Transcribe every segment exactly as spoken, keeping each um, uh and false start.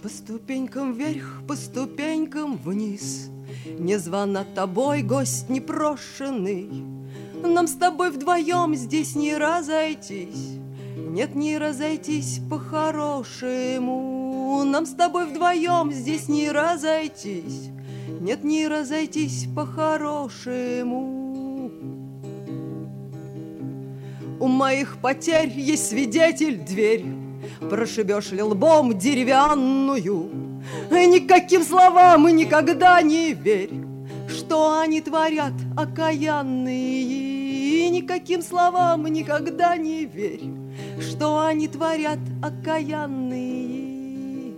По ступенькам вверх, по ступенькам вниз, незвано тобой, гость непрошенный. Нам с тобой вдвоем здесь не разойтись, нет, не разойтись по-хорошему. Нам с тобой вдвоем здесь не разойтись, нет, не разойтись по-хорошему. У моих потерь есть свидетель, дверь, прошибешь ли лбом деревянную, никаким словам и никогда не верь, что они творят окаянные. Никаким словам никогда не верь, что они творят окаянные.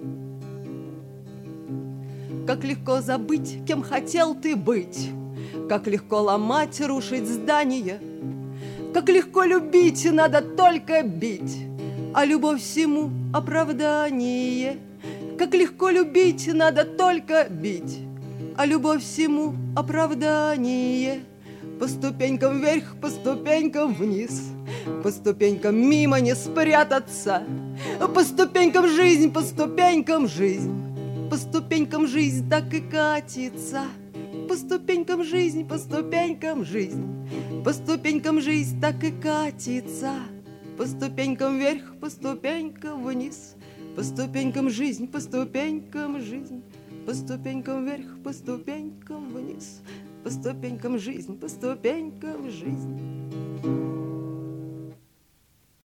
Как легко забыть, кем хотел ты быть, как легко ломать, рушить здания, как легко любить, надо только бить, а любовь всему оправдание. Как легко любить, надо только бить, а любовь всему оправдание. По ступенькам вверх, по ступенькам вниз, по ступенькам мимо не спрятаться. По ступенькам жизнь, по ступенькам жизнь, по ступенькам жизнь так и катится. По ступенькам жизнь, по ступенькам жизнь, по ступенькам жизнь так и катится. По ступенькам вверх, по ступенькам вниз, по ступенькам жизнь, по ступенькам жизнь, по ступенькам вверх, по ступенькам вниз, по ступенькам жизнь, по ступенькам жизнь.